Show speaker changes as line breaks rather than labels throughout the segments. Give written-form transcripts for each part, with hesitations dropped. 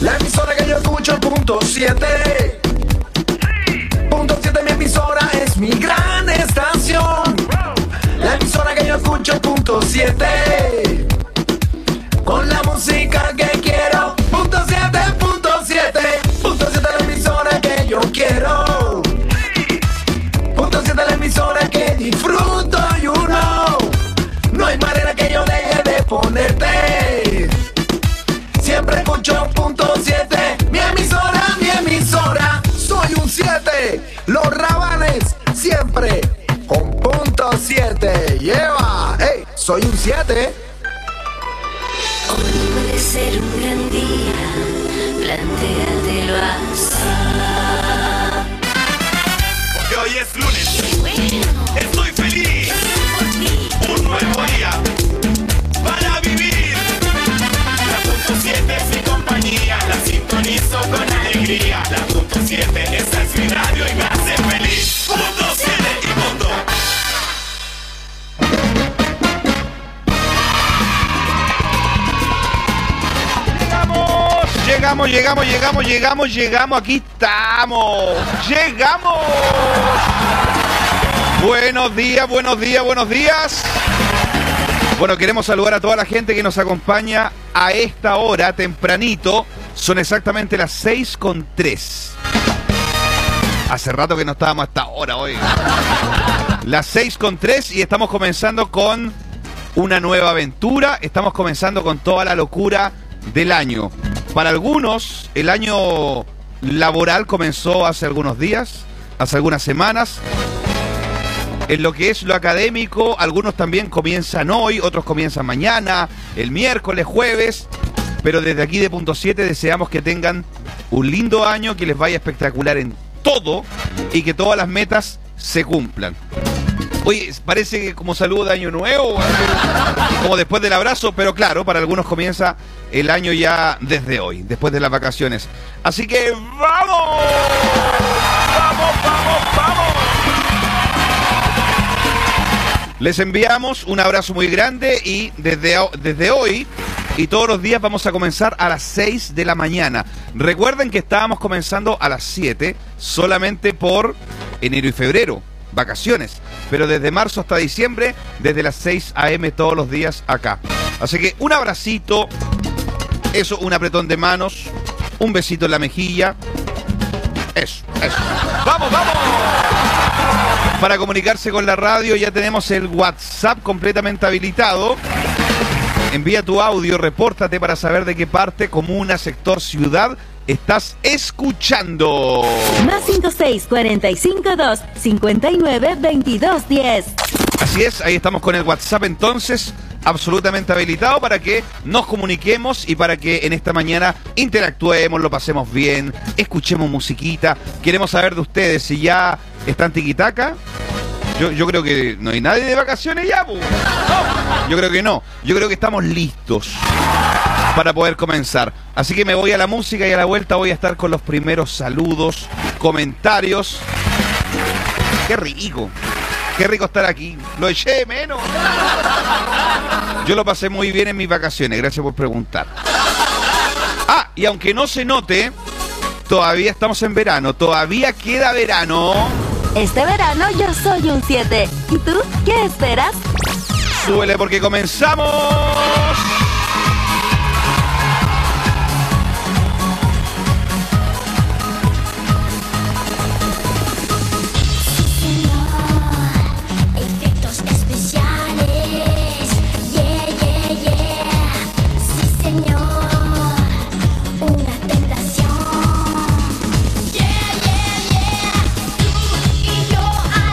La emisora que yo escucho, punto 7. Punto 7, mi emisora es mi gran estación. La emisora que yo escucho, punto 7. Con la música que quiero, punto 7, punto 7. Punto 7, la emisora que yo quiero. Punto 7, la emisora que disfruto, you know. No hay manera que yo deje de ponerte. Siempre escucho punto 7. Mi emisora, soy un 7. Los Rabanes, siempre con punto 7. Lleva, hey, soy un 7.
Hoy puede ser un gran día, plantéatelo así.
Porque hoy es lunes, estoy feliz, un nuevo día para vivir. La punto 7 es mi compañía, la sintonizo con alegría. La punto 7, esa es mi radio y me hace feliz. Punto 7 y punto.
Llegamos, aquí estamos. Llegamos. Buenos días. Bueno, queremos saludar a toda la gente que nos acompaña a esta hora, tempranito. Son exactamente las 6:03. Hace rato que no estábamos a esta hora hoy. Las 6:03 y estamos comenzando con una nueva aventura. Estamos comenzando con toda la locura del año. Para algunos, el año laboral comenzó hace algunos días, hace algunas semanas. En lo que es lo académico, algunos también comienzan hoy, otros comienzan mañana, el miércoles, jueves. Pero desde aquí de punto 7 deseamos que tengan un lindo año, que les vaya espectacular en todo y que todas las metas se cumplan. Oye, parece que como saludo de año nuevo, como después del abrazo, pero claro, para algunos comienza el año ya desde hoy, después de las vacaciones. Así que ¡vamos! ¡Vamos! Les enviamos un abrazo muy grande y desde hoy y todos los días vamos a comenzar a las 6 de la mañana. Recuerden que estábamos comenzando a las 7 solamente por enero y febrero. Vacaciones, pero desde marzo hasta diciembre, desde las 6 a.m. todos los días acá. Así que un abracito, eso, un apretón de manos, un besito en la mejilla. Eso. ¡Vamos! Para comunicarse con la radio ya tenemos el WhatsApp completamente habilitado. Envía tu audio, repórtate para saber de qué parte, comuna, sector, ciudad estás escuchando.
Más 5645 259 2210.
Así es, ahí estamos con el WhatsApp entonces, absolutamente habilitado para que nos comuniquemos y para que en esta mañana interactuemos, lo pasemos bien, escuchemos musiquita. Queremos saber de ustedes si ya están tiquitaca. Yo creo que no hay nadie de vacaciones ya, pues. No, yo creo que no. Yo creo que estamos listos para poder comenzar. Así que me voy a la música y a la vuelta voy a estar con los primeros saludos, comentarios. Qué rico estar aquí. Lo eché de menos. Yo lo pasé muy bien en mis vacaciones, gracias por preguntar. Ah, y aunque no se note, todavía estamos en verano, todavía queda verano.
Este verano yo soy un 7. ¿Y tú qué esperas?
Súbele porque comenzamos.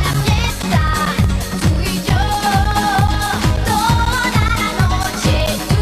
Toda la noche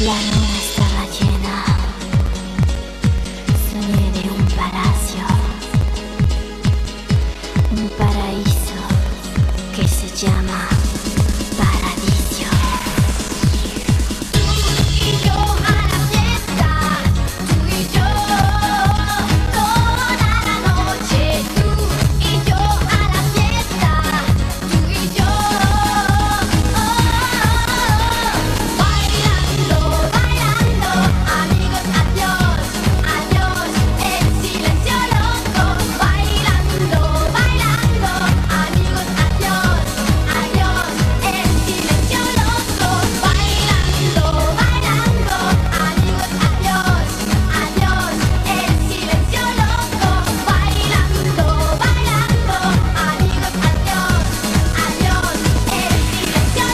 La luna estaba llena. Soñé de un palacio, un paraíso que se llama Paradiso. Tú y yo a la fiesta, tú y yo toda la noche. Tú y yo a la fiesta, tú y yo bailando, bailando, amigos, adiós, adiós, el silencio loco. Bailando, bailando, amigos, adiós, adiós, el silencio loco. Bailando, bailando, amigos, adiós, adiós, el silencio loco. Bailando, bailando, amigos, adiós, adiós, el silencio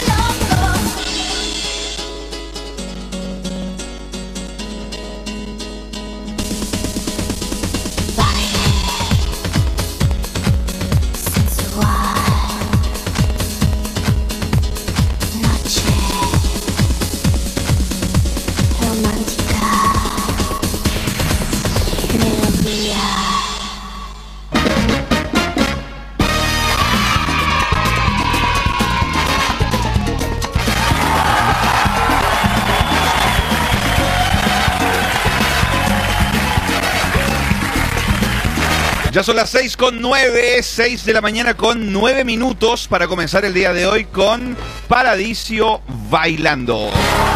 loco. Baile sensual, noche romántica, melodía.
Ya son las 6:09, 6 de la mañana con 9 minutos para comenzar el día de hoy con Paradiso Bailando.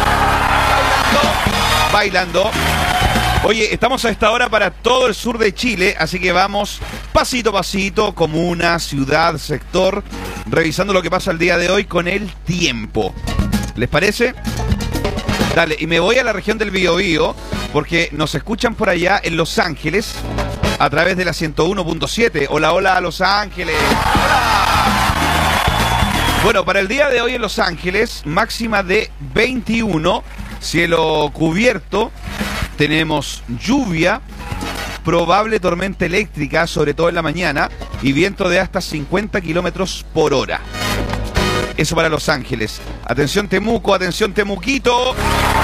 Bailando. Oye, estamos a esta hora para todo el sur de Chile, así que vamos pasito a pasito, comuna, ciudad, sector, revisando lo que pasa el día de hoy con el tiempo. ¿Les parece? Dale, y me voy a la región del Biobío, porque nos escuchan por allá en Los Ángeles, a través de la 101.7. Hola, hola, Los Ángeles. Hola. Bueno, para el día de hoy en Los Ángeles, máxima de 21, cielo cubierto, tenemos lluvia, probable tormenta eléctrica, sobre todo en la mañana, y viento de hasta 50 kilómetros por hora. Eso para Los Ángeles. Atención Temuco, atención Temuquito.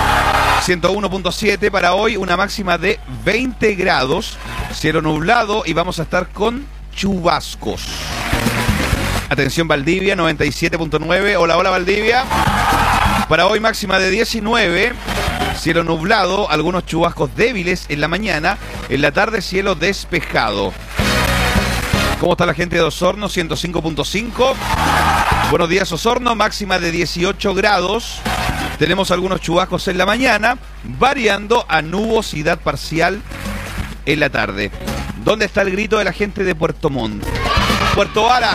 101.7 para hoy, una máxima de 20 grados, cielo nublado y vamos a estar con chubascos. Atención Valdivia, 97.9. Hola, hola Valdivia. Para hoy máxima de 19, cielo nublado, algunos chubascos débiles en la mañana, en la tarde cielo despejado. ¿Cómo está la gente de Osorno? 105.5. Buenos días Osorno, máxima de 18 grados. Tenemos algunos chubascos en la mañana, variando a nubosidad parcial en la tarde. ¿Dónde está el grito de la gente de Puerto Montt? Puerto Varas,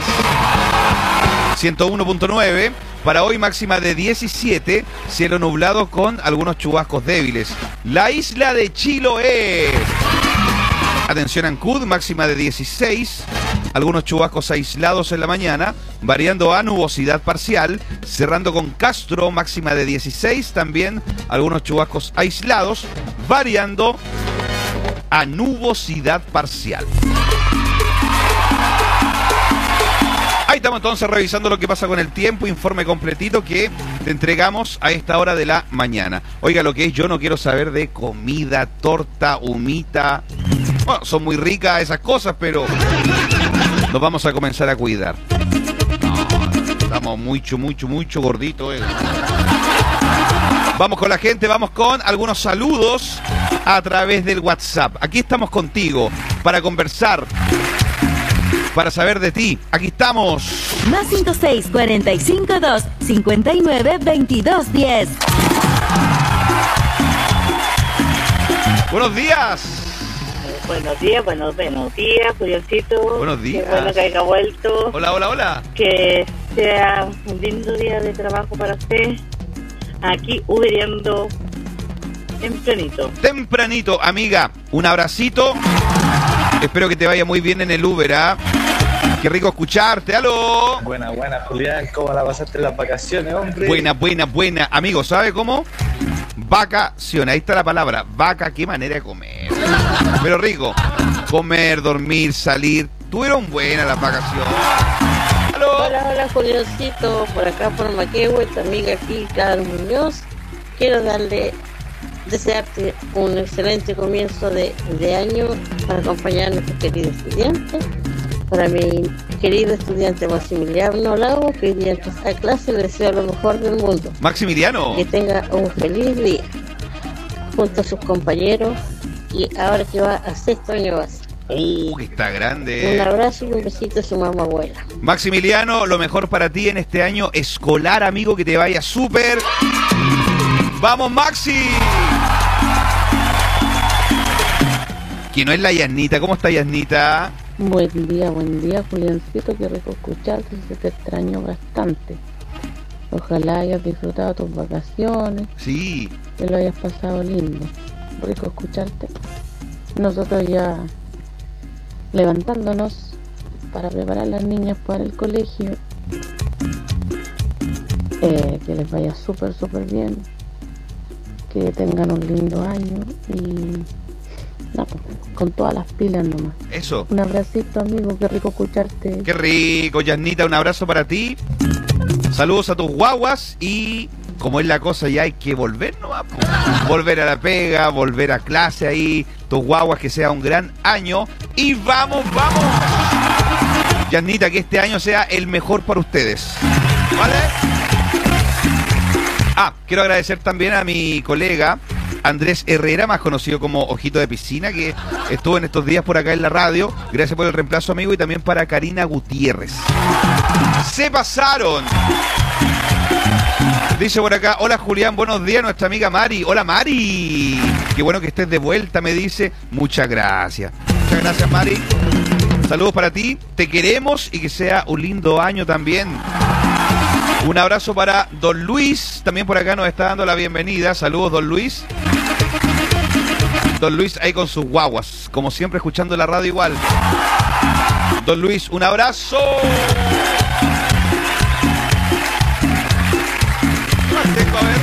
101.9. Para hoy máxima de 17, cielo nublado con algunos chubascos débiles. La isla de Chiloé. Atención Ancud, máxima de 16, algunos chubascos aislados en la mañana, variando a nubosidad parcial, cerrando con Castro, máxima de 16, también algunos chubascos aislados, variando a nubosidad parcial. Ahí estamos entonces revisando lo que pasa con el tiempo, informe completito que te entregamos a esta hora de la mañana. Oiga, lo que es, yo no quiero saber de comida, torta, humita. Bueno, son muy ricas esas cosas, pero nos vamos a comenzar a cuidar. No, estamos mucho gorditos. Vamos con la gente, vamos con algunos saludos a través del WhatsApp. Aquí estamos contigo para conversar, para saber de ti. Aquí estamos.
Más 56 45 2 59 22 10.
Buenos días.
Buenos días, Julioncito.
Buenos días.
Qué bueno que haya vuelto.
Hola, hola, hola.
Que sea un lindo día de trabajo para usted. Aquí uberiando tempranito.
Tempranito, amiga. Un abracito. Espero que te vaya muy bien en el Uber, ¿ah? Qué rico escucharte. ¡Aló!
Buena, Julián. ¿Cómo la pasaste en las vacaciones, hombre?
Buena. Amigo, ¿sabe cómo? Vacaciones. Ahí está la palabra. Vaca, qué manera de comer. Pero rico. Comer, dormir, salir. Tuvieron buenas las vacaciones. ¡Aló!
Hola, Julioncito. Por acá, por Maquehue, tu amiga aquí, Carlos Muñoz.
quiero desearte un excelente comienzo de año para acompañar a nuestros queridos estudiantes. Para mi querido estudiante Maximiliano Lago, que hoy día empieza a clase, le deseo lo mejor del mundo.
Maximiliano.
Que tenga un feliz día junto a sus compañeros y ahora que va a sexto año base.
Que está grande.
Un abrazo y un besito a su mamá abuela.
Maximiliano, lo mejor para ti en este año escolar, amigo, que te vaya súper. ¡Vamos, Maxi! Que no es la Yasnita. ¿Cómo está, Yasnita?
Buen día, Juliancito, qué rico escucharte, se te extrañó bastante. Ojalá hayas disfrutado tus vacaciones.
Sí.
Que lo hayas pasado lindo. Rico escucharte. Nosotros ya levantándonos para preparar a las niñas para el colegio. Que les vaya súper bien. Que tengan un lindo año y... No, con todas las pilas nomás.
Eso.
Un abracito, amigo, qué rico escucharte.
Qué rico, Yasnita, un abrazo para ti. Saludos a tus guaguas y como es la cosa ya hay que volver nomás. Volver a la pega, volver a clase ahí, tus guaguas, que sea un gran año. Y vamos. Yasnita, que este año sea el mejor para ustedes. ¿Vale? Quiero agradecer también a mi colega Andrés Herrera, más conocido como Ojito de Piscina, que estuvo en estos días por acá en la radio. Gracias por el reemplazo, amigo. Y también para Karina Gutiérrez. ¡Se pasaron! Dice por acá, hola Julián, buenos días, nuestra amiga Mari. Hola Mari. Qué bueno que estés de vuelta, me dice. Muchas gracias. Muchas gracias, Mari. Saludos para ti. Te queremos y que sea un lindo año también. Un abrazo para Don Luis, también por acá nos está dando la bienvenida. Saludos, Don Luis. Don Luis ahí con sus guaguas, como siempre escuchando la radio igual. Don Luis, un abrazo. A ver.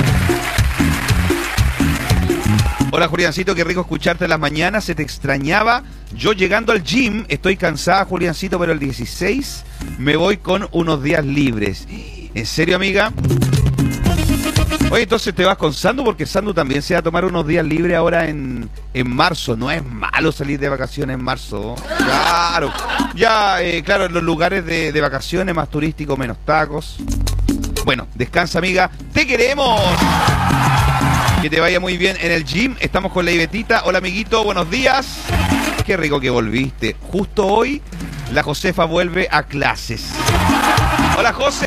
Hola Juliancito, qué rico escucharte en las mañanas, se te extrañaba. Yo llegando al gym, estoy cansada Juliancito, pero el 16 me voy con unos días libres. ¿En serio, amiga? Oye, entonces te vas con Sandu, porque Sandu también se va a tomar unos días libres ahora en marzo. No es malo salir de vacaciones en marzo. Claro. Ya, claro, en los lugares de vacaciones más turísticos, menos tacos. Bueno, descansa, amiga. ¡Te queremos! Que te vaya muy bien en el gym. Estamos con la Ibetita. Hola, amiguito, buenos días. Qué rico que volviste. Justo hoy, la Josefa vuelve a clases. Hola, José.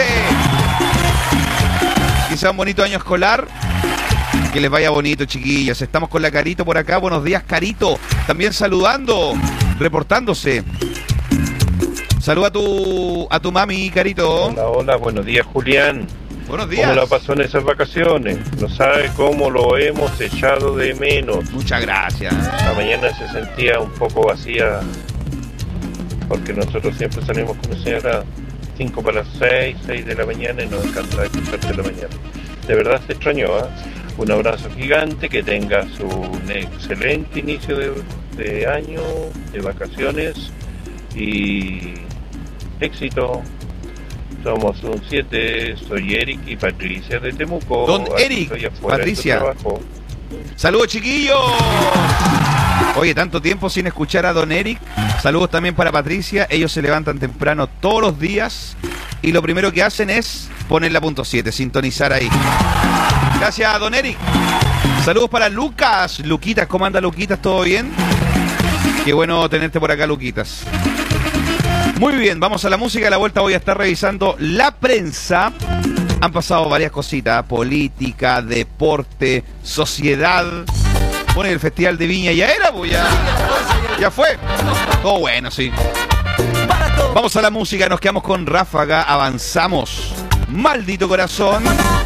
Que sea un bonito año escolar. Que les vaya bonito, chiquillos. Estamos con la Carito por acá. Buenos días, Carito. También saludando, reportándose. Saluda a tu mami, Carito.
Hola, buenos días, Julián.
Buenos días.
¿Cómo la pasó en esas vacaciones? No sabe cómo lo hemos echado de menos.
Muchas gracias.
La mañana se sentía un poco vacía, porque nosotros siempre salimos con la señora 5 para las 6 de la mañana y nos encanta escucharte de la mañana. De verdad te extrañó, ¿eh? Un abrazo gigante, que tengas un excelente inicio de año, de vacaciones y éxito. Somos un 7, soy Eric y Patricia de Temuco.
Don Eric, Patricia. Saludos, chiquillos. Oye, tanto tiempo sin escuchar a Don Eric. Saludos también para Patricia. Ellos se levantan temprano todos los días y lo primero que hacen es poner la punto 7, sintonizar ahí. Gracias, Don Eric. Saludos para Lucas. Luquitas, ¿cómo anda, Luquitas? ¿Todo bien? Qué bueno tenerte por acá, Luquitas. Muy bien, vamos a la música. A la vuelta voy a estar revisando la prensa. Han pasado varias cositas: política, deporte, sociedad. Bueno, el Festival de Viña ya era, pues ya fue. Todo bueno, sí. Vamos a la música, nos quedamos con Ráfaga, avanzamos. Maldito corazón.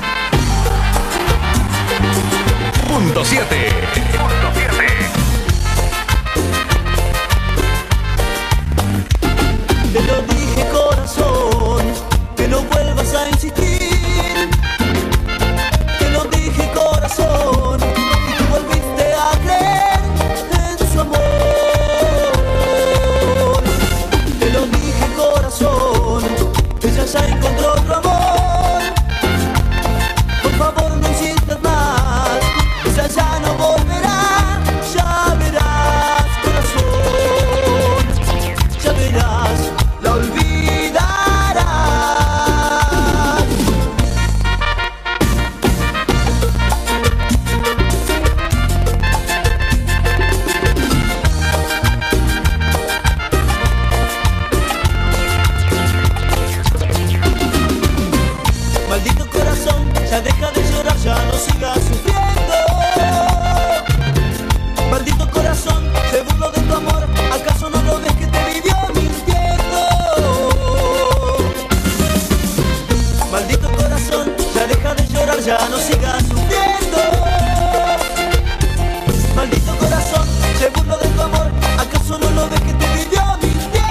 Punto 7.
Te lo dije, corazón, que no vuelvas a insistir. Te lo dije, corazón, y tú volviste a creer en su amor. Te lo dije, corazón, ella ya encontró otro amor. Por favor, no insistas más. no sigas sufriendo. Maldito corazón, se burló de tu amor, ¿acaso no lo ves que te vivió mintiendo?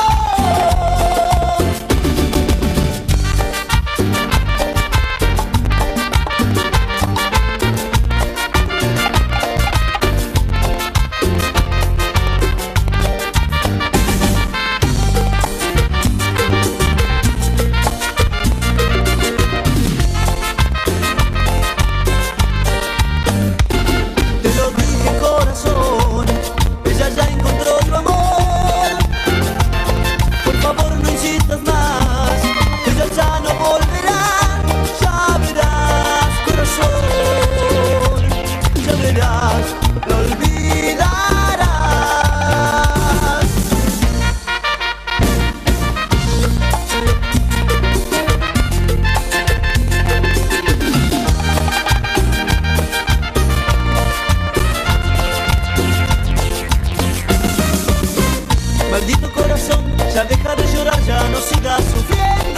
Maldito corazón, ya deja de llorar, ya no sigas sufriendo.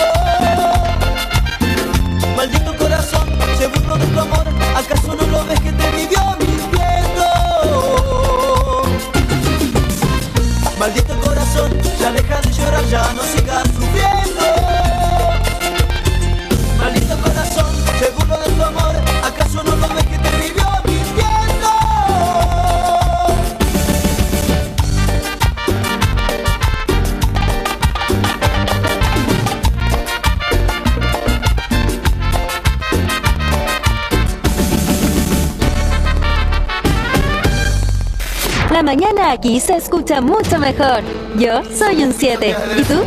Maldito corazón, se burló de tu amor, ¿acaso no lo ves que te vivió mintiendo? Maldito corazón, ya deja de llorar, ya no sigas sufriendo. Maldito corazón, se burló de tu amor, ¿acaso no lo ves que te vivió mintiendo?
La mañana aquí se escucha mucho mejor. Yo soy un 7. ¿Y tú?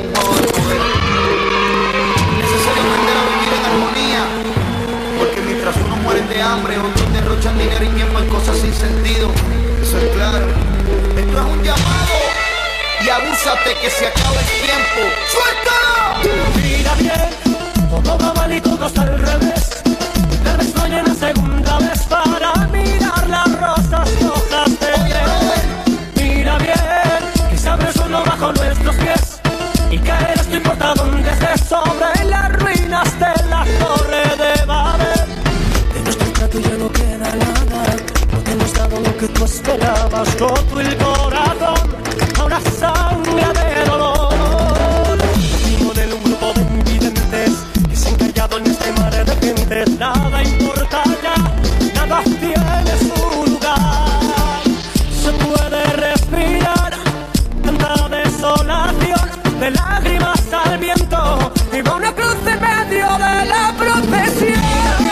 Necesariamente la vivir en armonía, porque mientras unos mueren de hambre, otros derrochan dinero y tiempo en cosas sin sentido. Eso es claro. Esto es un llamado y abúsate que se acaba el tiempo. ¡Suéltalo!
Mira bien, todo va mal y todo está al revés. Tal vez no haya una segunda vez para mirar las rosas rojas de mira bien, que se abre solo bajo nuestros pies y caerás no importa dónde estés, sobre las ruinas de la torre de Babel. De nuestro trato ya no queda nada, no te hemos dado lo que tú esperabas, roto el corazón a una sangre de dolor. Venimos de un grupo de invidentes que se han callado en este mar de gentes, nada importa ya, nada tiene su lugar. Se puede respirar tanta desolación, de lágrimas al viento, y va una cruz en medio de la procesión.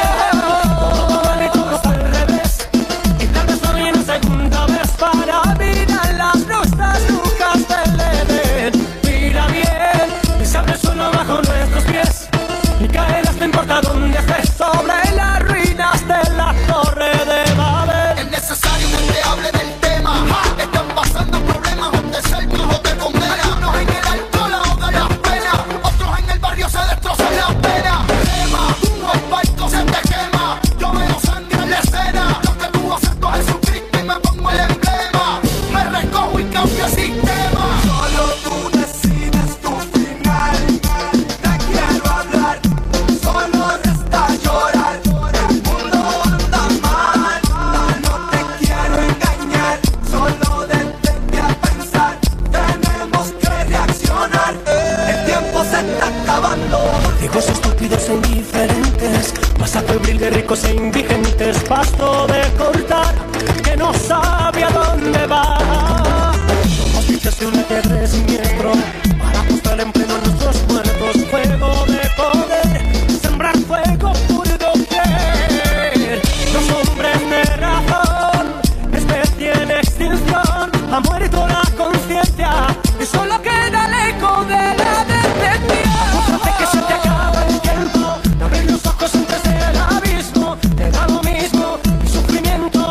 Todo vale y todo está al revés, y tal vez no hay una segunda vez para mirar las rosas rojas del Edén. Mira bien, que se abre el suelo bajo nuestros pies, y caerás no importa dónde estés, sobre las ruinas de la torre de Babel.
Es necesario que te hable del tema. Están pasando problemas donde ser no te condena. Algunos en el alcohol ahogan las penas, otros en el barrio se destrozan las penas. Quema, un barco se te quema, yo veo sangre en la escena. Lo que tuvo acepto Jesucristo y me pongo el emblema. Me recojo y cambio el sistema. Solo tú decides tu final. Te quiero hablar, solo resta llorar. El mundo anda mal, no te quiero engañar. Solo detente a pensar, tenemos que reaccionar. El tiempo se está acabando.
Hijos estúpidos e indiferentes, masa febril de ricos e indigentes, pasto de cortar que no sabe a dónde va. Somos bichos de un ajedrez siniestro para apostar en pleno a nuestros muertos. Fuego de poder, sembrar fuego por doquier. Los hombres de razón, especie en extinción, ha muerto la conciencia y solo queda el eco de la decepción. Hace que se te acaba el tiempo, no abrir los ojos antes del abismo, te da lo mismo, mi sufrimiento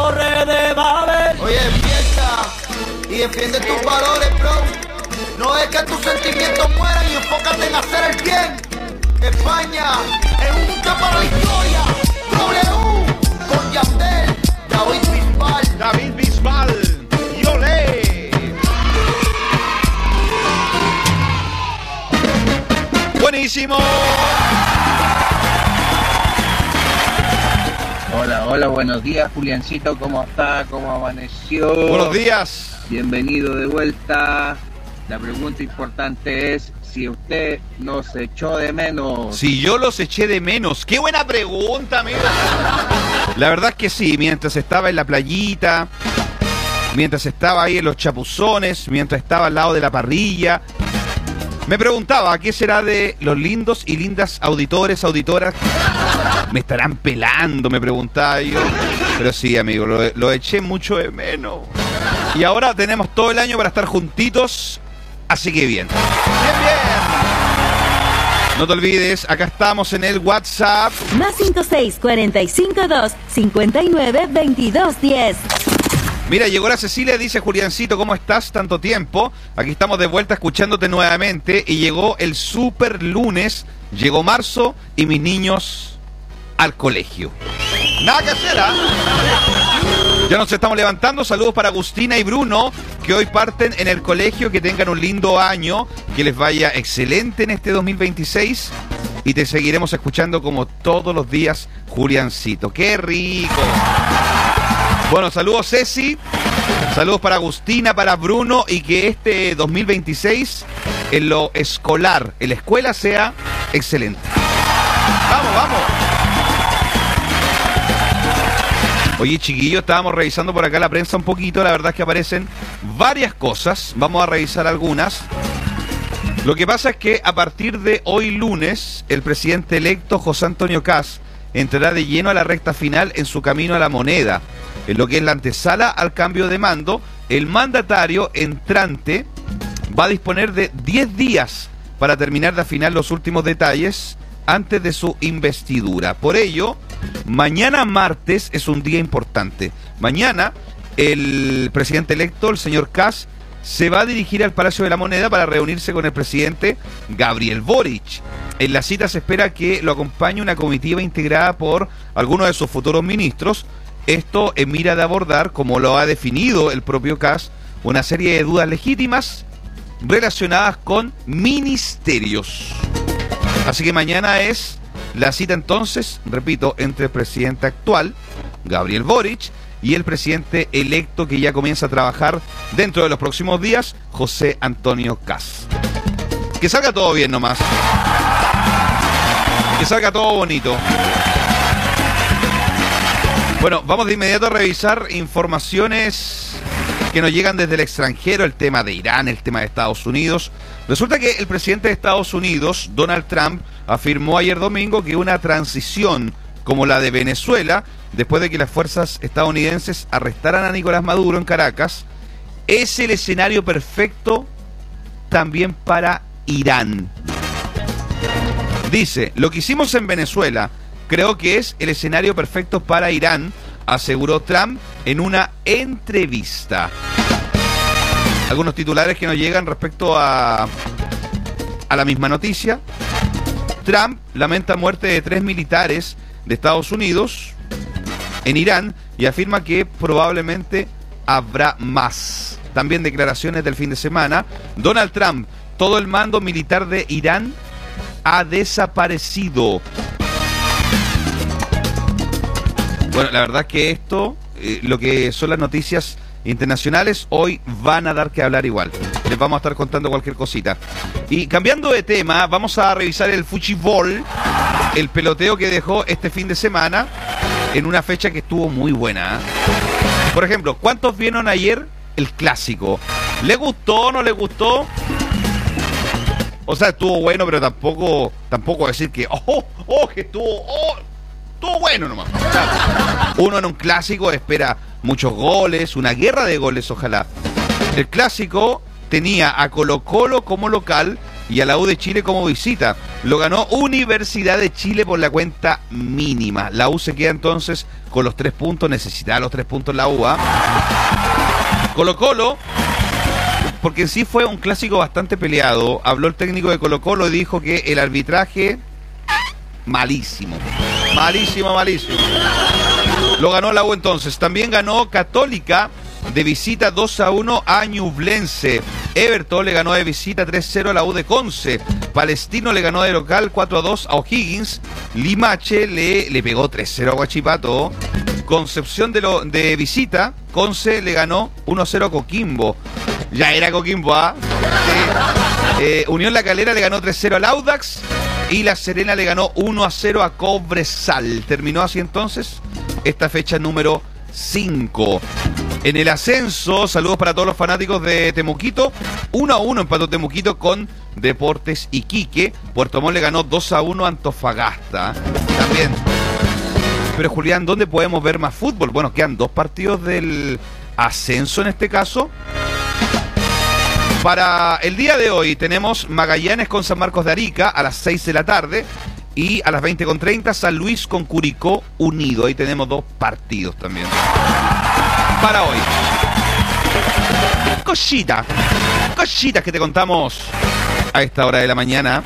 torre de Babel.
Oye, despierta y defiende tus valores, bro. No dejes que tus sentimientos mueran y enfócate en hacer el bien. España es un para la historia. W con Yandel, David Bisbal.
David Bisbal, y olé. Buenísimo.
Hola, buenos días, Juliancito, ¿cómo está? ¿Cómo amaneció?
Buenos días.
Bienvenido de vuelta. La pregunta importante es si usted nos echó de menos.
Si yo los eché de menos. ¡Qué buena pregunta, amigo! La verdad es que sí, mientras estaba en la playita, mientras estaba ahí en los chapuzones, mientras estaba al lado de la parrilla, me preguntaba, ¿qué será de los lindos y lindas auditores, auditoras? Me estarán pelando, me preguntaba yo. Pero sí, amigo, lo eché mucho de menos. Y ahora tenemos todo el año para estar juntitos, así que bien. Bien. No te olvides, acá estamos en el WhatsApp.
Más 56452-592210.
Mira, llegó la Cecilia, dice Juliancito, ¿cómo estás? Tanto tiempo. Aquí estamos de vuelta escuchándote nuevamente. Y llegó el super lunes, llegó marzo y mis niños al colegio. Nada que hacer, ¿ah? Ya nos estamos levantando. Saludos para Agustina y Bruno, que hoy parten en el colegio. Que tengan un lindo año, que les vaya excelente en este 2026. Y te seguiremos escuchando como todos los días, Juliancito. ¡Qué rico! Bueno, saludos Ceci, saludos para Agustina, para Bruno, y que este 2026 en lo escolar, en la escuela, sea excelente. ¡Vamos! Oye, chiquillos, estábamos revisando por acá la prensa un poquito, la verdad es que aparecen varias cosas, vamos a revisar algunas. Lo que pasa es que a partir de hoy lunes, el presidente electo José Antonio Kast entrará de lleno a la recta final en su camino a la moneda. En lo que es la antesala al cambio de mando, el mandatario entrante va a disponer de 10 días para terminar de afinar los últimos detalles antes de su investidura. Por ello, mañana martes es un día importante. Mañana, el presidente electo, el señor Kast, se va a dirigir al Palacio de la Moneda para reunirse con el presidente Gabriel Boric. En la cita se espera que lo acompañe una comitiva integrada por algunos de sus futuros ministros. Esto en mira de abordar, como lo ha definido el propio Kast, una serie de dudas legítimas relacionadas con ministerios. Así que mañana es la cita entonces, repito, entre el presidente actual, Gabriel Boric, y el presidente electo que ya comienza a trabajar dentro de los próximos días, José Antonio Kast. Que salga todo bien nomás. Que salga todo bonito. Bueno, vamos de inmediato a revisar informaciones que nos llegan desde el extranjero, el tema de Irán, el tema de Estados Unidos. Resulta que el presidente de Estados Unidos, Donald Trump, afirmó ayer domingo que una transición como la de Venezuela, después de que las fuerzas estadounidenses arrestaran a Nicolás Maduro en Caracas, es el escenario perfecto también para Irán. Dice, lo que hicimos en Venezuela creo que es el escenario perfecto para Irán, aseguró Trump en una entrevista. Algunos titulares que nos llegan respecto a la misma noticia. Trump lamenta muerte de 3 militares de Estados Unidos en Irán y afirma que probablemente habrá más. También declaraciones del fin de semana. Donald Trump, todo el mando militar de Irán ha desaparecido. Bueno, la verdad es que esto, lo que son las noticias internacionales, hoy van a dar que hablar igual. Les vamos a estar contando cualquier cosita. Y cambiando de tema, vamos a revisar el fútbol, el peloteo que dejó este fin de semana en una fecha que estuvo muy buena. Por ejemplo, ¿cuántos vieron ayer el clásico? ¿Le gustó o no le gustó? O sea, estuvo bueno, pero tampoco decir que que estuvo bueno nomás. O sea, uno en un clásico espera muchos goles, una guerra de goles, ojalá. El clásico tenía a Colo-Colo como local y a la U de Chile como visita. Lo ganó Universidad de Chile por la cuenta mínima. La U se queda entonces con los 3 puntos, necesitaba los 3 puntos la U. Colo-Colo, porque en sí fue un clásico bastante peleado. Habló el técnico de Colo-Colo y dijo que el arbitraje malísimo. Malísimo. Lo ganó la U entonces. También ganó Católica de visita 2-1 a Ñublense. Everton le ganó de visita 3-0 a la U de Conce. Palestino le ganó de local 4-2 a O'Higgins. Limache le pegó 3-0 a Huachipato. Concepción de visita, Conce le ganó 1-0 a Coquimbo. Ya era Coquimbo, Sí. Unión La Calera le ganó 3-0 al Audax. Y La Serena le ganó 1-0 a Cobresal. Terminó así entonces esta fecha número 5. En el ascenso, saludos para todos los fanáticos de Temuquito. 1-1 empató Temuquito con Deportes Iquique. Puerto Montt le ganó 2-1 a Antofagasta. También. Pero Julián, ¿dónde podemos ver más fútbol? Bueno, quedan 2 partidos del ascenso en este caso. Para el día de hoy tenemos Magallanes con San Marcos de Arica a las 6 de la tarde. Y a las 20:30 San Luis con Curicó Unido. Ahí tenemos 2 partidos también. Para hoy. Cositas que te contamos a esta hora de la mañana.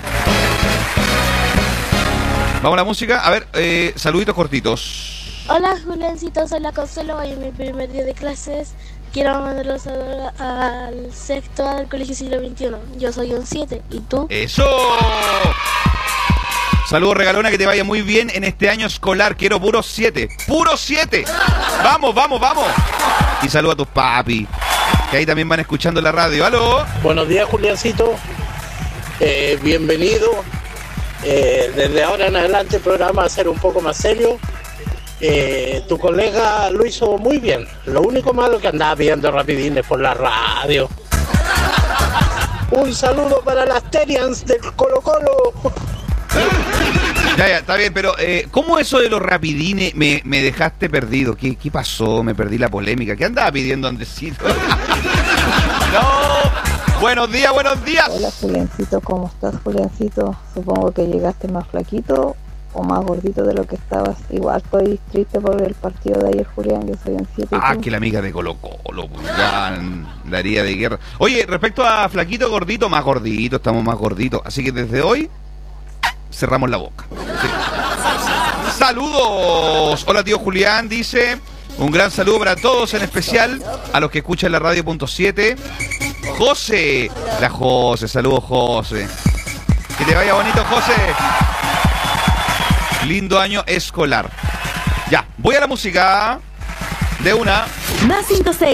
Vamos a la música. A ver, saluditos cortitos.
Hola Juliancito, soy la Consuelo. Hoy es mi primer día de clases. Quiero mandar un saludo al sexto del Colegio Siglo XXI. Yo soy un 7. ¿Y tú?
¡Eso! Saludos, regalona, que te vaya muy bien en este año escolar. Quiero puro 7. ¡Puro 7! ¡Vamos! Y saludo a tus papi, que ahí también van escuchando la radio. ¡Aló!
Buenos días, Juliancito. Bienvenido. Desde ahora en adelante el programa va a ser un poco más serio. Tu colega lo hizo muy bien. Lo único malo que andaba viendo rapidines por la radio. Un saludo para las Terians del Colo-Colo.
Ya, está bien, pero ¿cómo eso de los rapidines me dejaste perdido? ¿Qué pasó? Me perdí la polémica. ¿Qué andaba pidiendo Andresito? ¡No! Buenos días.
Hola Juliancito, ¿cómo estás, Juliancito? Supongo que llegaste más flaquito o más gordito de lo que estabas. Igual estoy triste por el partido de ayer, Julián, yo soy un 7.
Que la amiga de Colo-Colo, ya daría de guerra. Oye, respecto a flaquito, gordito, más gordito, estamos más gorditos. Así que desde hoy cerramos la boca. Sí. ¡Saludos! Hola, tío Julián, dice. Un gran saludo para todos, en especial a los que escuchan la radio.7. José. La José, saludos, José. Que te vaya bonito, José. Lindo año escolar. Ya, voy a la música de una.
Más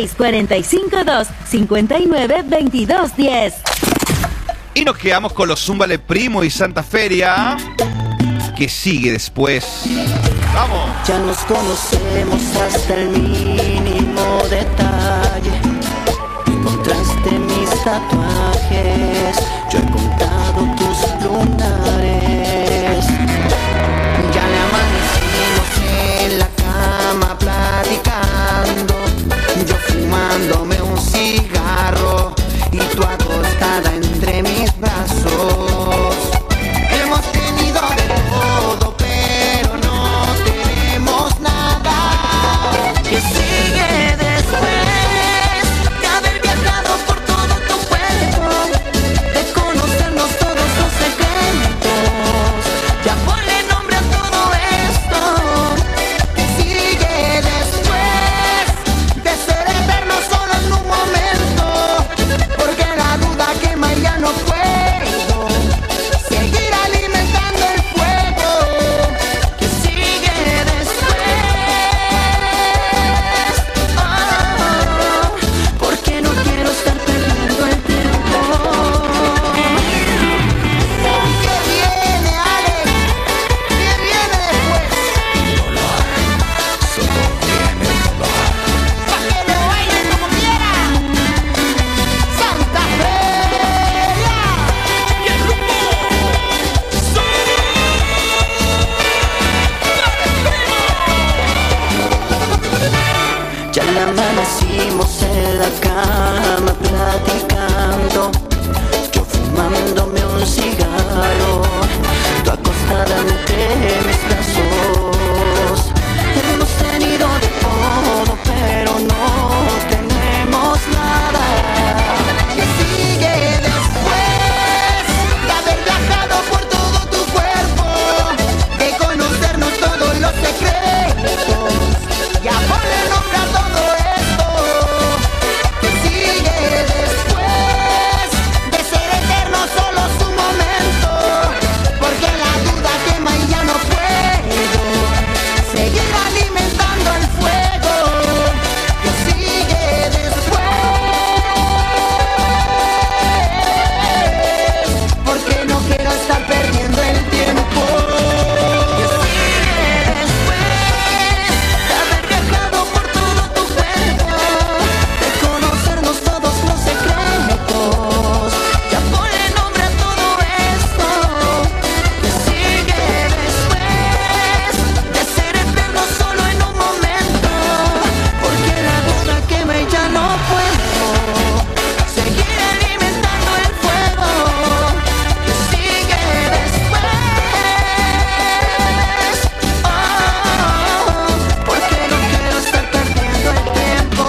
56452592210.
Y nos quedamos con los Zúmbale Primo y Santa Feria, que sigue después. ¡Vamos!
Ya nos conocemos hasta el mínimo detalle. Encontraste mis tatuajes, yo he contado tus lunares. Ya le amanecimos en la cama platicando, yo fumándome un cigarro y tú acostada entre mis brazos. Hemos tenido de todo, pero no tenemos nada. Que sigue después de haber viajado por todo tu cuerpo, de conocernos todos los secretos. Ya ponle nombre a todo esto. Que sigue después de ser eterno solo en un momento, porque la duda quema y ya no puedo seguir alimentando el fuego que sigue después. Porque no quiero estar perdiendo el tiempo. ¿Qué viene, Alex? ¿Qué viene después? Solo viene el dolor. Pa' que lo bailen como quieran. Santa Feria y el grupo ya le amanecimos en la cama platicando, yo fumándome un cigarro, tú acostada entre mis brazos. Hemos tenido de todo, pero no tenemos nada. ¿Qué sigue después de haber viajado por todo tu cuerpo, de conocernos todos los secretos? Ya ponle nombre a todo esto. ¿Qué sigue después de ser eterno solo su momento? Porque la duda quema y ya no puedo seguir alimentando el fuego. ¿Qué sigue después? Porque no quiero estar perdiendo el tiempo. ¿Qué sigue después de haber viajado por todo tu cuerpo, de conocernos todos los secretos? Ya ponle nombre a todo esto. ¿Qué sigue después de ser eterno solo en un momento? Porque la duda quema y ya no puedo seguir alimentando el fuego. ¿Qué sigue después? Porque no quiero estar perdiendo el tiempo.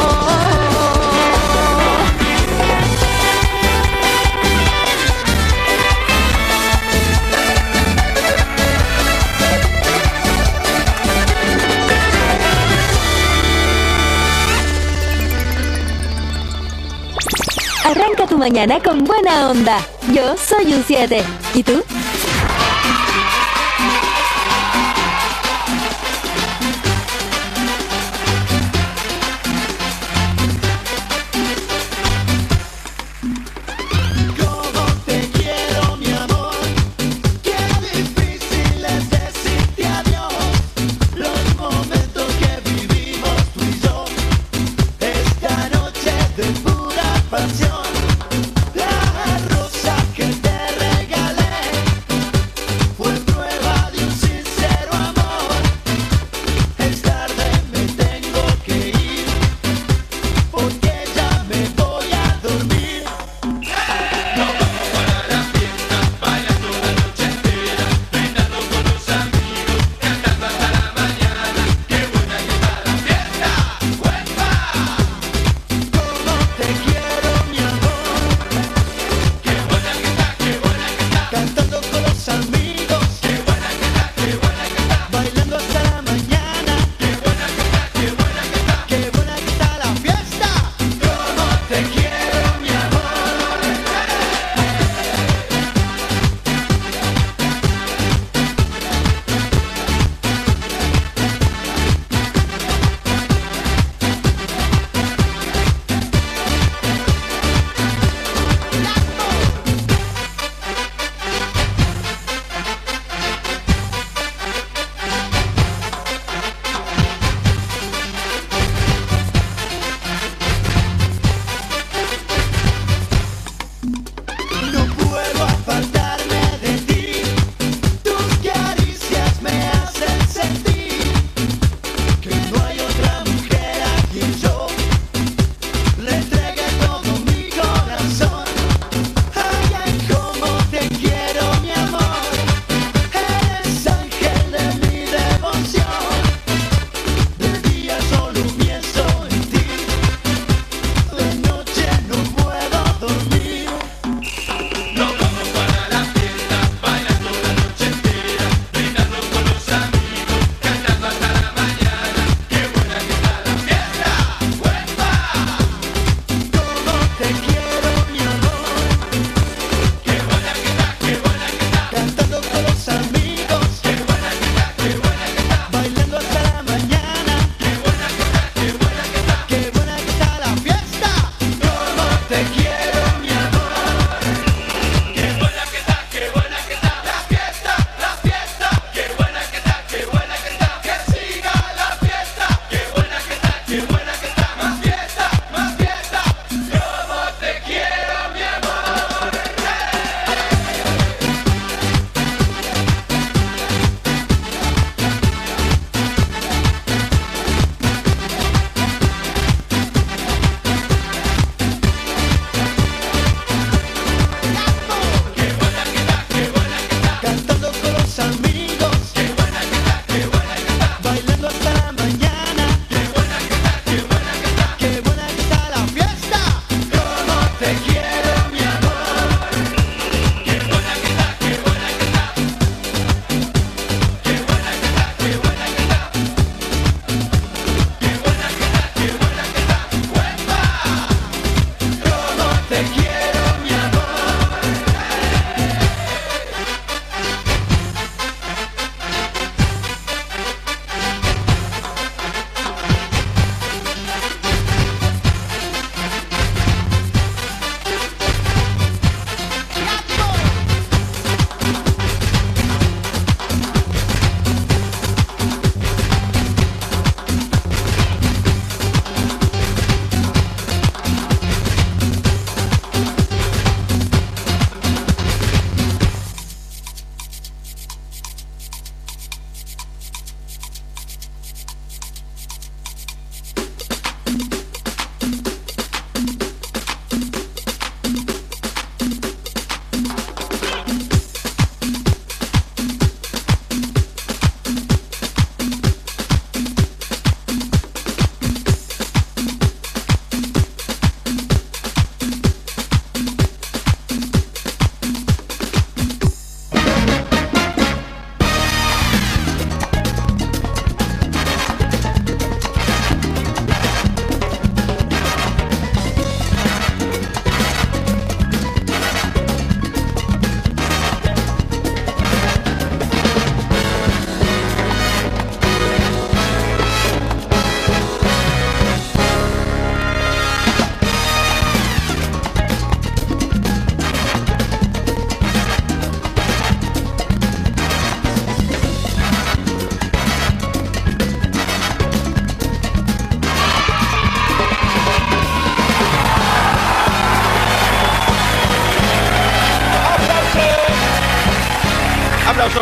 Arranca tu mañana con buena onda. Yo soy un 7. ¿Y tú?
Cómo te quiero, mi amor. Qué difícil es decirte adiós. Los momentos que vivimos tú y yo, esta noche de pura pasión. La rosa que te regalé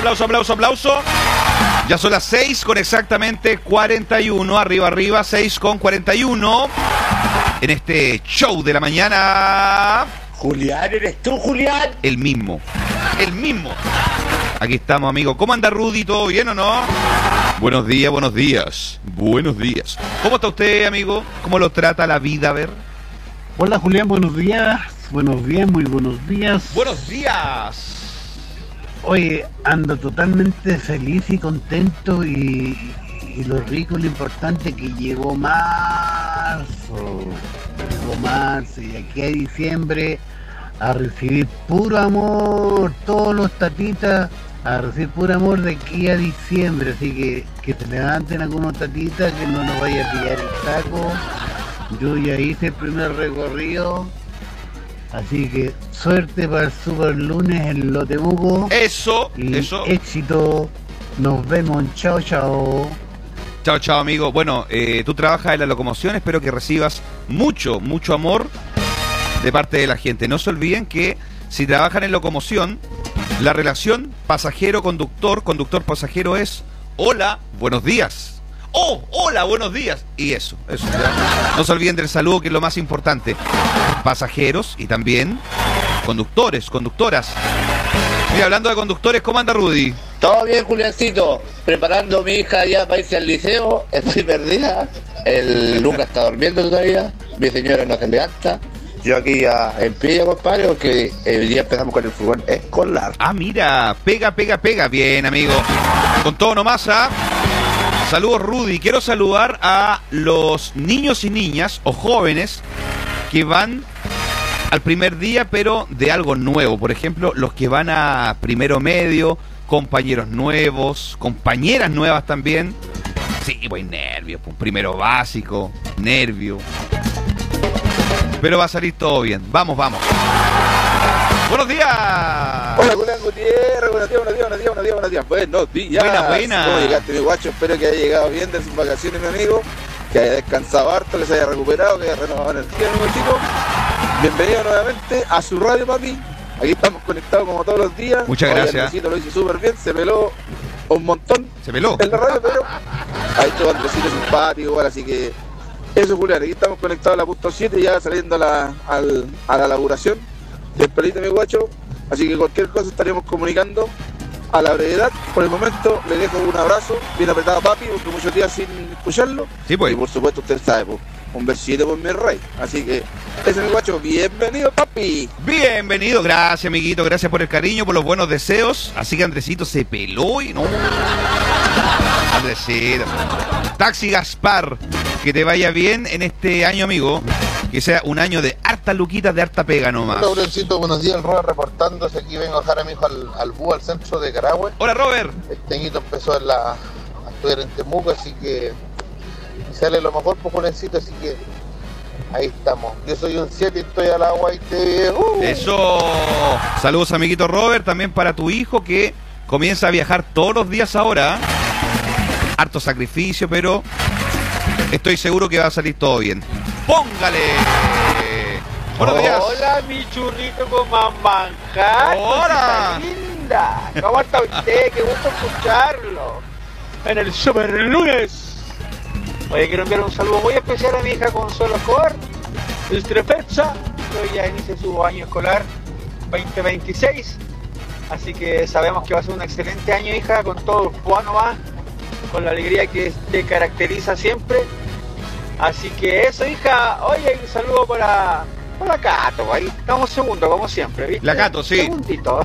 aplauso. Ya son las 6 con exactamente 41. Arriba, 6 con 41. En este show de la mañana.
Julián, ¿eres tú, Julián?
El mismo. Aquí estamos, amigo. ¿Cómo anda Rudy? ¿Todo bien o no? Buenos días. ¿Cómo está usted, amigo? ¿Cómo lo trata la vida? A ver.
Hola, Julián, buenos días, muy buenos días.
Buenos días.
Oye, ando totalmente feliz y contento y lo rico, lo importante que llegó marzo y aquí a diciembre a recibir puro amor, todos los tatitas a recibir puro amor de aquí a diciembre, así que se levanten algunos tatitas, que no nos vaya a pillar el saco. Yo ya hice el primer recorrido, así que suerte para el super lunes en Lotemuco.
Eso.
Éxito. Nos vemos. Chao.
Chao, amigo. Bueno, tú trabajas en la locomoción. Espero que recibas mucho amor de parte de la gente. No se olviden que si trabajan en locomoción, la relación pasajero-conductor, conductor-pasajero es hola, buenos días. ¡Oh, hola, buenos días! Y eso. ¿Ya? No se olviden del saludo, que es lo más importante. Pasajeros y también conductores, conductoras. Mira, hablando de conductores, ¿cómo anda Rudy?
Todo bien, Juliancito. Preparando a mi hija ya para irse al liceo el primer día. El Lucas está durmiendo todavía. Mi señora no se levanta. Yo aquí ya en pie, compadre, porque el día empezamos con el fútbol escolar.
Ah, mira, pega. Bien, amigo. Con todo nomás, ¿ah? Saludos, Rudy. Quiero saludar a los niños y niñas o jóvenes que van al primer día, pero de algo nuevo. Por ejemplo, los que van a primero medio, compañeros nuevos, compañeras nuevas también. Sí, pues nervios, pues, primero básico, nervio. Pero va a salir todo bien. Vamos. ¡Buenos días!
Hola, Julián Gutiérrez, buenos días. Buenos días.
Buena.
¿Cómo llegaste, mi guacho? Espero que haya llegado bien de sus vacaciones, mi amigo. Que haya descansado harto, les haya recuperado, que haya renovado energía, mi chico. Bienvenido nuevamente a su radio, papi. Aquí estamos conectados como todos los días.
Muchas gracias.
Andresito lo hizo súper bien, se peló un montón.
Se peló.
En la radio, pero ahí todo Andresito simpático, igual, así que eso, Julián. Aquí estamos conectados a la punto 7, ya saliendo a la laburación. Tempranito, mi guacho, así que cualquier cosa estaremos comunicando a la brevedad. Por el momento le dejo un abrazo bien apretado a papi, porque muchos días sin escucharlo.
Sí, pues.
Y por supuesto usted sabe, pues, un besito por mi rey. Así que ese, mi guacho, bienvenido, papi.
Bienvenido, gracias, amiguito, gracias por el cariño, por los buenos deseos. Así que Andresito se peló y no. Andresito. Taxi Gaspar, que te vaya bien en este año, amigo. Que sea un año de harta luquitas, de harta pega nomás.
Hola, Laurencito, buenos días, el Robert reportándose. Aquí vengo a dejar a mi hijo al BU, al centro de Carahue.
Hola, Robert.
Este añito empezó a estudiar en Temuco, así que sale lo mejor, pues, Laurencito, así que ahí estamos. Yo soy un 7 y estoy a la guaite.
Eso. Saludos, amiguito Robert, también para tu hijo que comienza a viajar todos los días ahora. Harto sacrificio, pero estoy seguro que va a salir todo bien. ¡Póngale! Buenos días.
Hola, mi churrito con manjar.
Hola.
Linda. ¿Cómo está usted? Qué gusto escucharlo. En el super lunes. Oye, quiero enviar un saludo muy especial a mi hija Consuelo Cor. El Trefecha. Hoy ya inicia su año escolar 2026. Así que sabemos que va a ser un excelente año, hija, con todo bueno va, con la alegría que te caracteriza siempre. Así que eso, hija. Oye, un saludo para la Cato. Ahí estamos segundos, como siempre, ¿viste?
La Cato, sí.
Segundito.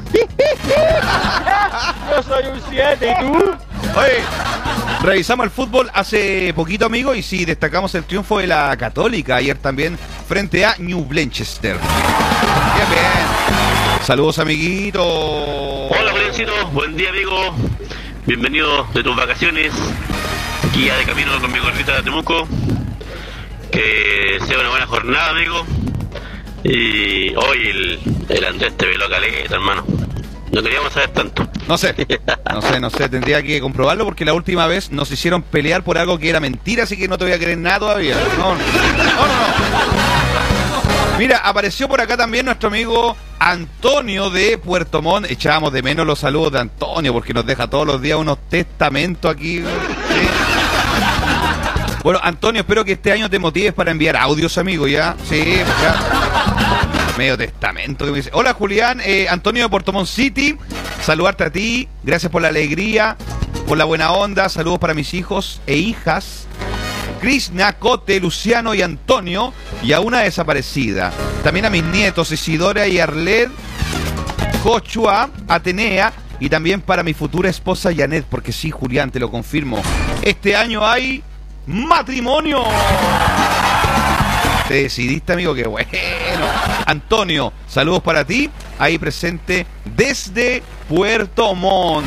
Yo soy un 7, ¿y tú?
Oye, revisamos el fútbol hace poquito, amigo, y sí, destacamos el triunfo de la Católica ayer también frente a New Blanchester. Bien. Saludos, amiguito.
Hola, Juliancito. Buen día, amigo. Bienvenido de tus vacaciones. Aquí ya de camino con mi gordita de Temuco. Que sea una buena jornada, amigo. Y hoy el Andrés te veló caleta, hermano. No queríamos saber tanto.
No sé, tendría que comprobarlo porque la última vez nos hicieron pelear por algo que era mentira, así que no te voy a creer nada todavía. No. Mira, apareció por acá también nuestro amigo Antonio de Puerto Montt. Echábamos de menos los saludos de Antonio porque nos deja todos los días unos testamentos aquí. ¿Sí? Bueno, Antonio, espero que este año te motives para enviar audios, amigo, ¿ya? Sí, ya. Medio testamento que me dice. Hola, Julián. Antonio de Puerto Montt City. Saludarte a ti. Gracias por la alegría, por la buena onda. Saludos para mis hijos e hijas. Krishna, Cote, Luciano y Antonio, y a una desaparecida. También a mis nietos Isidora y Arled, Joshua, Atenea, y también para mi futura esposa Janet, porque sí, Julián, te lo confirmo. Este año hay matrimonio. Te decidiste, amigo, qué bueno. Antonio, saludos para ti, ahí presente desde Puerto Montt.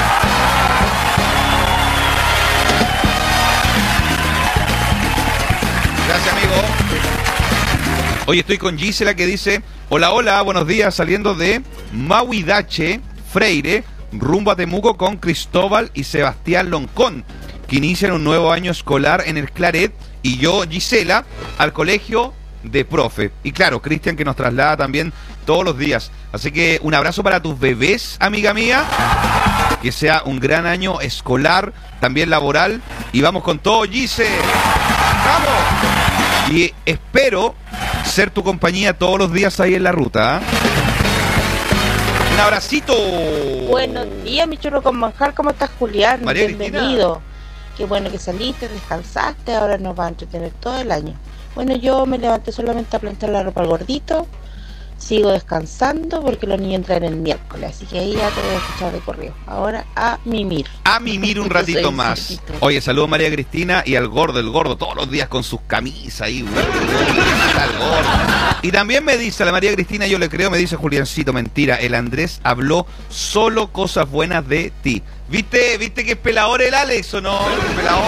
Gracias, amigo. Hoy estoy con Gisela que dice: hola, hola, buenos días, saliendo de Mahuidache, Freire, rumbo a Temuco con Cristóbal y Sebastián Loncón, que inician un nuevo año escolar en el Claret, y yo, Gisela, al colegio de profe. Y claro, Cristian, que nos traslada también todos los días. Así que un abrazo para tus bebés, amiga mía. Que sea un gran año escolar, también laboral. Y vamos con todo, Gise. ¡Vamos! Y espero ser tu compañía todos los días ahí en la ruta. Un abracito.
Buenos días, mi churro con manjar. ¿Cómo estás, Julián?
María
Bienvenido.
Cristina.
Qué bueno que saliste, descansaste. Ahora nos va a entretener todo el año. Bueno, yo me levanté solamente a plantar la ropa al gordito. Sigo descansando porque los niños entran el miércoles. Así que ahí ya te voy a escuchar de correo. Ahora a mimir.
A mimir un ratito más. Oye, saludos a María Cristina y al gordo, el gordo, todos los días con sus camisas ahí. Está el gordo. Y también me dice la María Cristina, yo le creo, me dice Juliancito, mentira, el Andrés habló solo cosas buenas de ti. ¿Viste que es pelador el Alex o no? Pelador.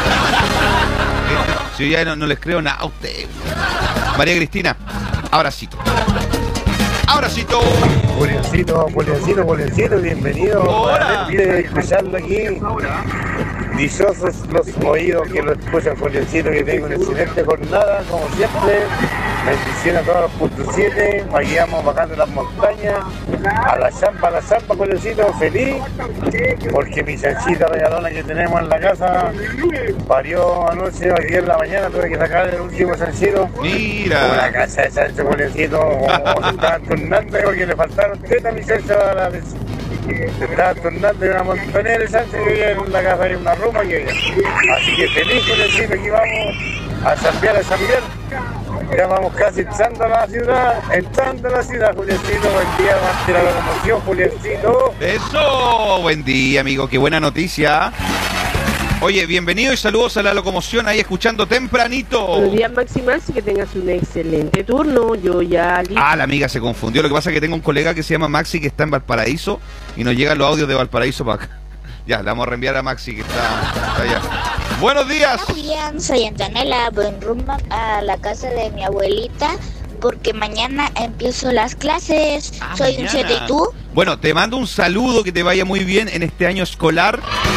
Si yo ya no les creo nada a usted. María Cristina, abracito. Abracito.
Juliancito, bienvenido.
Hola.
Pide escucharlo aquí. Dichosos los oídos que lo escuchan, Juliancito, que tenga una excelente jornada, como siempre. Bendición a todos los puntos 7. Aquí vamos bajando las montañas. A la champa, Juliancito, feliz. Porque mi chanchita regalona que tenemos en la casa parió anoche, hoy en la mañana tuve que sacar el último chanchito.
Mira.
Una casa de chancho, Juliancito. Se estaban turnando porque le faltaron tetas a mi chancho. Se estaban turnando y una montonera de chancho que vive en la casa y una ruma que así que feliz, Juliancito, aquí vamos a chambear. Ya vamos casi entrando a la ciudad, Juliancito. Buen día, más de la locomoción, Juliancito.
Eso, buen día, amigo, qué buena noticia. Oye, bienvenido y saludos a la locomoción ahí escuchando tempranito.
Buenos días, Maximas, y que tengas un excelente turno. Yo ya...
La amiga se confundió. Lo que pasa es que tengo un colega que se llama Maxi que está en Valparaíso y nos llegan los audios de Valparaíso para acá. Ya, le vamos a reenviar a Maxi que está allá. Buenos días.
Hola, Julián, soy Antonella. Voy rumbo a la casa de mi abuelita porque mañana empiezo las clases. Soy un 7 y tú.
Bueno, te mando un saludo, que te vaya muy bien en este año escolar.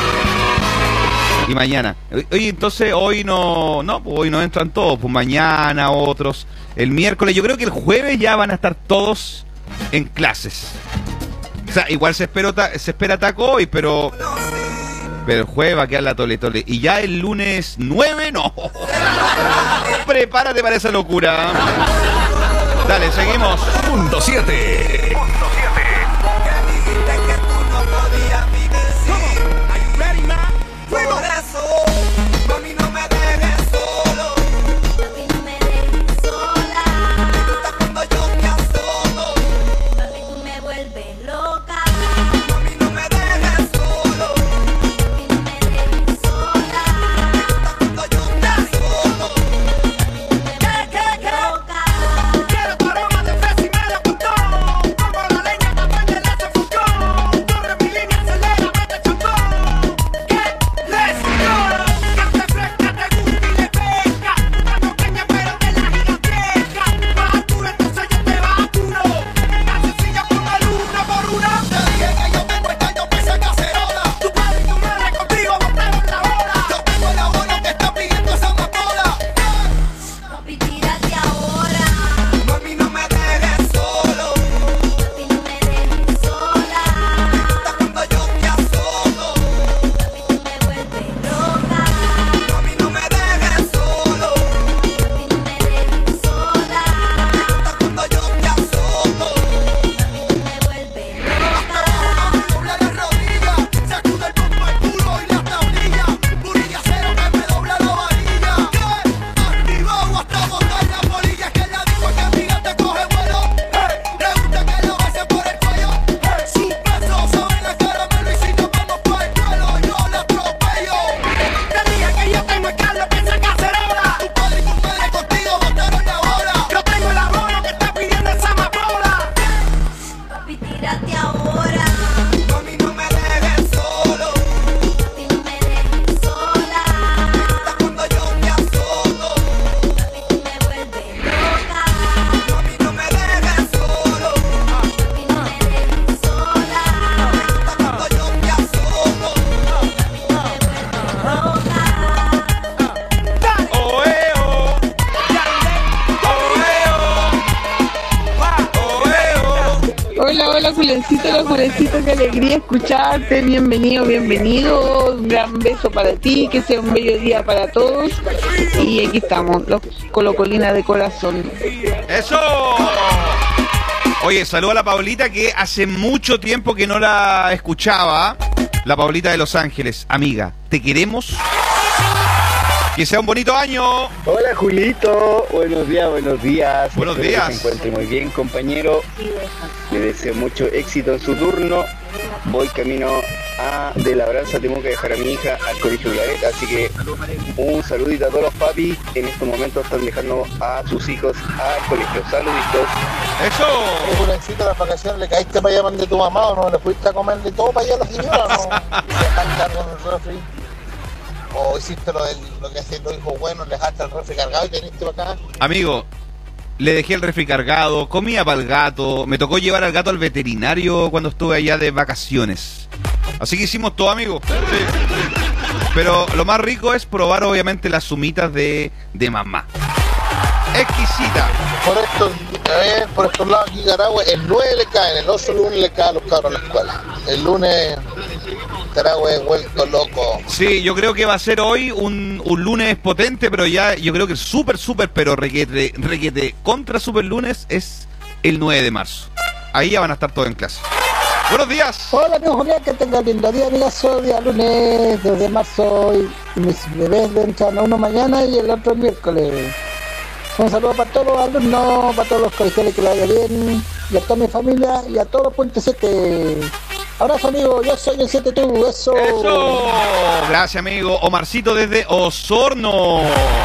Y mañana. Oye, entonces hoy no entran todos. Pues mañana otros. El miércoles, yo creo que el jueves ya van a estar todos en clases. O sea, igual se espera taco hoy, pero el jueves va a quedar la tole. Y ya el lunes 9, no. Prepárate para esa locura. Dale, seguimos.
Punto 7.
Hola, Julencito, qué alegría escucharte. Bienvenido. Un gran beso para ti, que sea un bello día para todos. Y aquí estamos, los colocolinas de corazón.
¡Eso! Oye, saludo a la Paulita, que hace mucho tiempo que no la escuchaba. La Paulita de Los Ángeles. Amiga, te queremos. Que sea un bonito año.
Hola, Julito. Buenos días.
Buenos
Espero
días.
que se encuentre muy bien, compañero. Le deseo mucho éxito en su turno. Voy camino de Labranza. Tengo que dejar a mi hija al colegio Claret, así que un saludito a todos los papis. En estos momentos están dejando a sus hijos al colegio. Saluditos.
¡Eso!
Julencito, las vacaciones le caíste para allá donde tu mamá, o no le fuiste a comer de todo para allá a la señora, ¿no? Dejaste algo en el refri. O hiciste lo que hacen los hijos buenos, le dejaste el refri cargado y te viniste para acá.
Amigo, le dejé el refri cargado, comía para el gato, me tocó llevar al gato al veterinario cuando estuve allá de vacaciones. Así que hicimos todo, amigo. Sí. Pero lo más rico es probar, obviamente, las sumitas de mamá. Exquisita.
Por estos lados aquí, Carahue, el 9 le caen, el 8 lunes le caen los cabros a la escuela. El lunes, Carahue vuelto loco.
Sí, yo creo que va a ser hoy un lunes potente, pero ya yo creo que el súper, pero requete contra super lunes es el 9 de marzo. Ahí ya van a estar todos en clase. Buenos días.
Hola, amigo Julián, que tenga lindo día, amigazo. Día lunes, 2 de marzo, y mis bebés entran uno mañana y el otro miércoles. Un saludo para todos los alumnos, para todos los colegiales, que les vaya bien, y a toda mi familia, y a todos los Puente 7. Abrazo, amigo, yo soy el 7 tú, eso.
Gracias, amigo. Omarcito desde Osorno.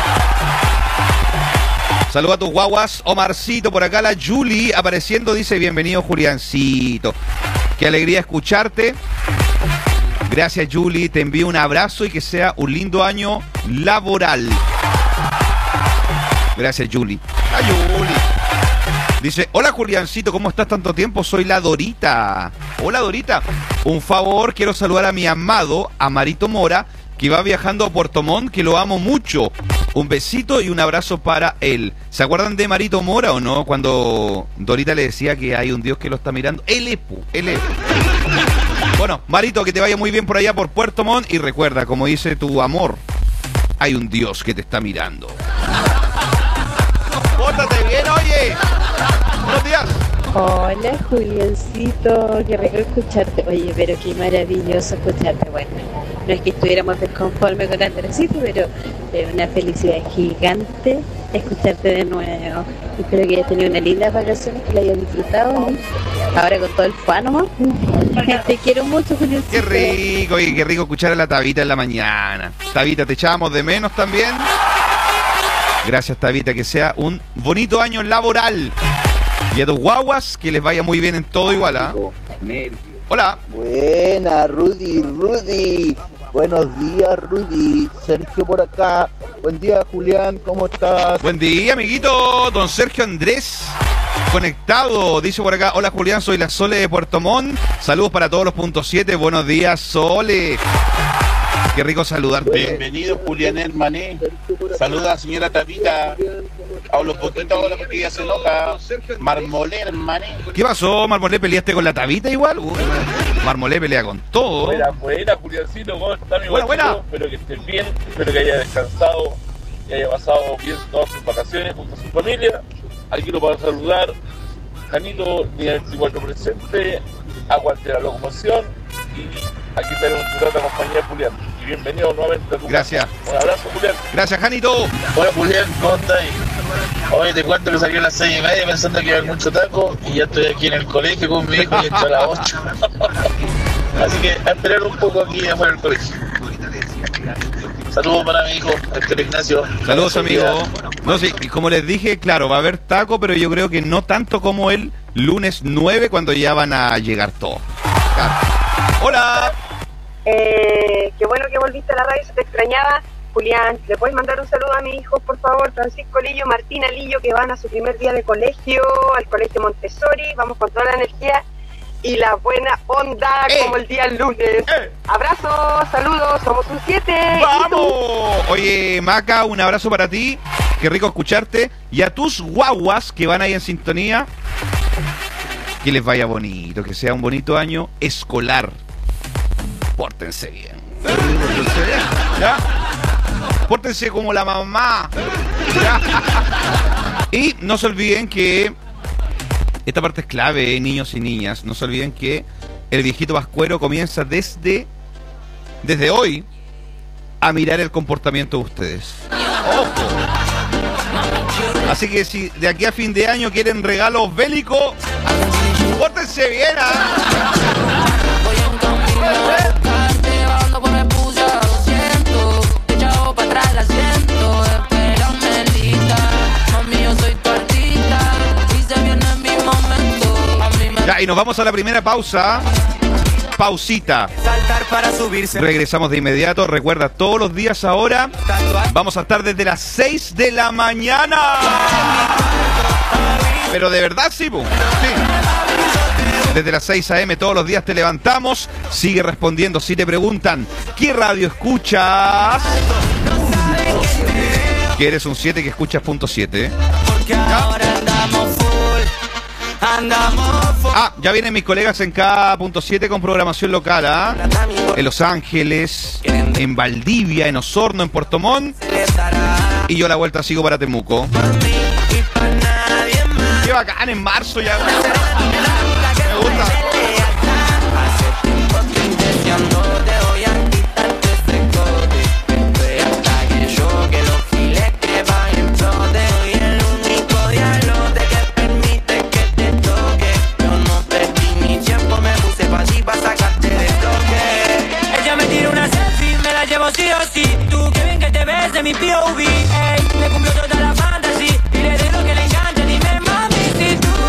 Saluda a tus guaguas, Omarcito. Por acá la Julie apareciendo, dice: bienvenido, Juliancito. Qué alegría escucharte. Gracias, Julie. Te envío un abrazo y que sea un lindo año laboral. Gracias, Julie. ¡Ay, Julie! Dice: hola, Juliancito, ¿cómo estás tanto tiempo? Soy la Dorita. Hola, Dorita. Un favor, quiero saludar a mi amado, a Marito Mora, que va viajando a Puerto Montt, que lo amo mucho. Un besito y un abrazo para él. ¿Se acuerdan de Marito Mora o no? Cuando Dorita le decía que hay un Dios que lo está mirando. Él es. Bueno, Marito, que te vaya muy bien por allá por Puerto Montt. Y recuerda, como dice tu amor, hay un Dios que te está mirando. ¡Pórtate bien, oye! ¡Buenos días!
Hola, Juliancito, qué rico escucharte. Oye, pero qué maravilloso escucharte. Bueno, no es que estuviéramos desconformes con Andresito, pero es una felicidad gigante escucharte de nuevo. Espero que hayas tenido una linda vacaciones, que la hayas disfrutado, ¿no? Ahora con todo el fano. Te quiero mucho, Juliancito.
Qué rico, y qué rico escuchar a la Tabita en la mañana. Tabita, te echábamos de menos también. Gracias, Tabita, que sea un bonito año laboral. Y a tus guaguas, que les vaya muy bien en todo igual, ¿ah? Hola.
Buena, Rudy. Buenos días, Rudy. Sergio por acá. Buen día, Julián, ¿cómo estás?
Buen día, amiguito. Don Sergio Andrés, conectado. Dice por acá: hola, Julián, soy la Sole de Puerto Montt. Saludos para todos los puntos 7. Buenos días, Sole. Qué rico saludarte.
Bienvenido, Julián Hermané. Saluda a señora Tabita. Hablo poquito ahora porque ella se enoja. Marmolé, Hermané.
¿Qué pasó, Marmolé? ¿Peleaste con la Tabita igual? Marmolé pelea con todo.
Buena, Juliancito. ¿Cómo está, mi
buena?
Espero que estés bien. Espero que haya descansado y haya pasado bien todas sus vacaciones junto a su familia. Aquí lo para saludar. Janito, día 24 presente. Aguante la locomoción. Y aquí tenemos tu grata compañía, Julián. Y bienvenido nuevamente a tu
Gracias.
casa. Un abrazo, Julián.
Gracias, Janito.
Hola, Julián, ¿cómo estás? Hoy te cuento que salí a las 6:30 pensando que iba a haber mucho taco y ya estoy aquí en el colegio con mi hijo y entro a las 8. Así que a esperar un poco aquí afuera del colegio. Saludos para mi hijo, Héctor Ignacio.
Saludos, amigo. No, sí, como les dije, claro, va a haber taco, pero yo creo que no tanto como el lunes 9, cuando ya van a llegar todos. Claro. Hola.
Qué bueno que volviste a la radio, se te extrañaba. Julián, ¿le puedes mandar un saludo a mis hijos, por favor? Francisco Lillo, Martina Lillo, que van a su primer día de colegio, al colegio Montessori. Vamos con toda la energía y la buena onda como el día lunes. Abrazos, saludos, somos un 7.
¡Vamos! Oye, Maca, un abrazo para ti. Qué rico escucharte. Y a tus guaguas que van ahí en sintonía. Que les vaya bonito, que sea un bonito año escolar. Pórtense bien. Pórtense bien, ¿ya? Pórtense como la mamá. ¿Ya? Y no se olviden que esta parte es clave, niños y niñas. No se olviden que el viejito pascuero comienza desde hoy a mirar el comportamiento de ustedes. ¡Ojo! Así que si de aquí a fin de año quieren regalos bélicos, pórtense bien, Ya, y nos vamos a la primera pausa. Pausita. Regresamos de inmediato. Recuerda, todos los días ahora vamos a estar desde las 6 de la mañana. Pero de verdad, sí, po. Sí. Desde las 6 a.m. todos los días te levantamos. Sigue respondiendo si te preguntan ¿qué radio escuchas? Que eres un 7 que escuchas .7. Ya vienen mis colegas en K.7 con programación local, ¿ah? En Los Ángeles, en Valdivia, en Osorno, en Puerto Montt. Y yo la vuelta sigo para Temuco. Qué bacán, en marzo ya. Me gusta.